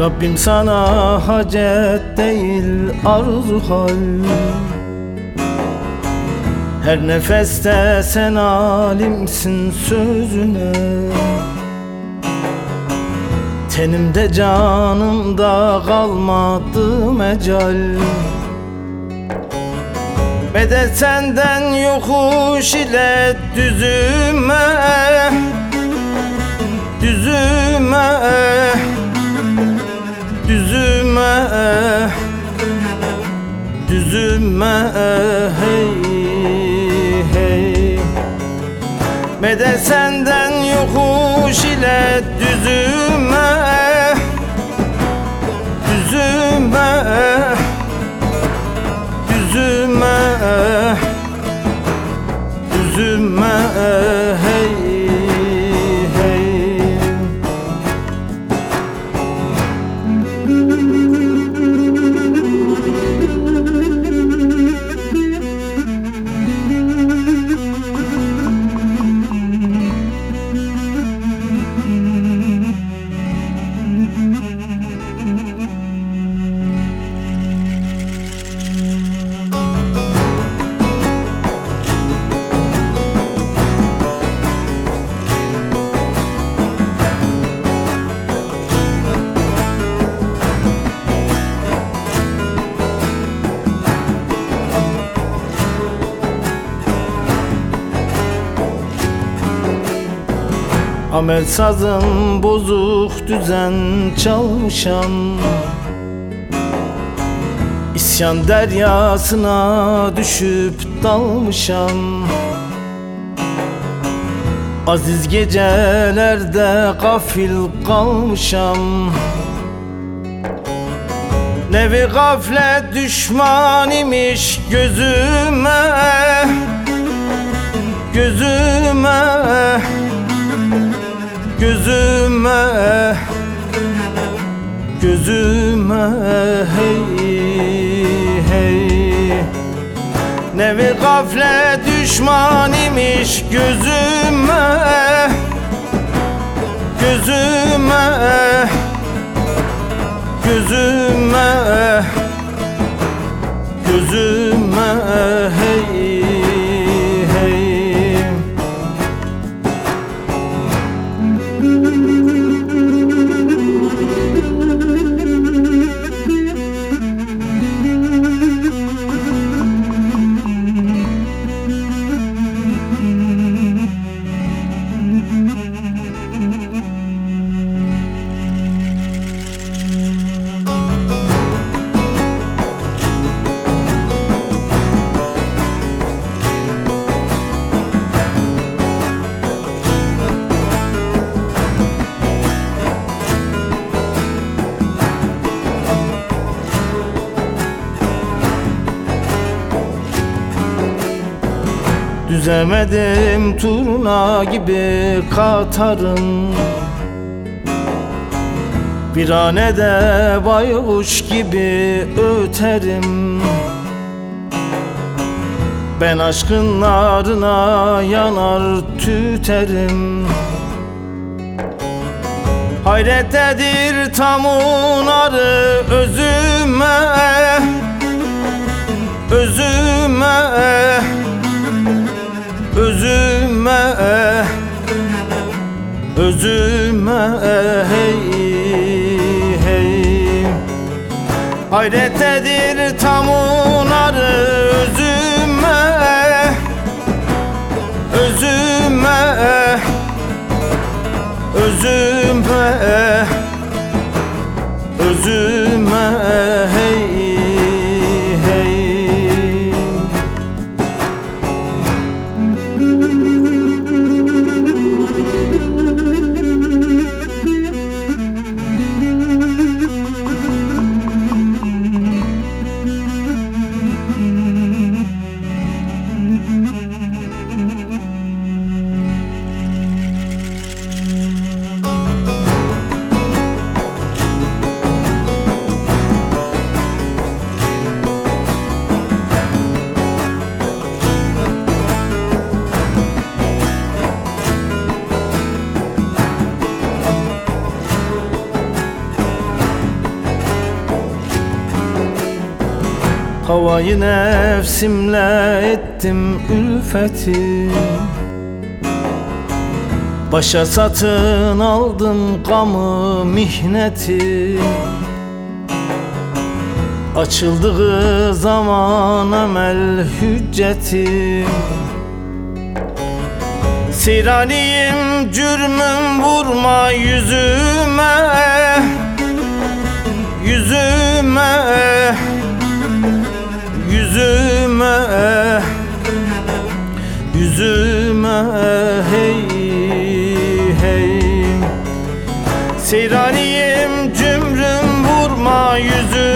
Rabbim sana hacet değil arzu hal. Her nefeste sen alimsin sözüne. Tenimde canımda kalmadı mecal. Medet senden yokuş ile düzüme, düzüme, düzüme, düzüme, hey hey. Medet senden yokuş ile düzüme, düzüme, düzüme, düzüme, hey hey. Amel sazım bozuk düzen çalmışam. İsyan deryasına düşüp dalmışam. Aziz gecelerde gafil kalmışam. Nevi gaflet düşman imiş gözüme, gözüme, gözüme, gözüme, hey hey. Nevi gaflet düşman imiş gözüme, gözüme, gözüme, gözüme, hey hey. Düzemedim turna gibi katarım. Viranede baykuş gibi öterim. Ben aşkın narına yanar tüterim. Hayrettedir tamun arı özüme, özüme, özüme, özüme, hey hey. Hayrettedir tamun arı özüme, özüme, özüme, özüme, hey hey. Havayı nefsimle ettim ülfeti. Başa satın aldım gamı mihneti. Açıldığı zaman amel hüccetim. Siraniyim cürmüm vurma yüzüme, yüzüme, yüzüme, yüzüme, hey hey. Siraniyim cümrüm vurma yüzüme,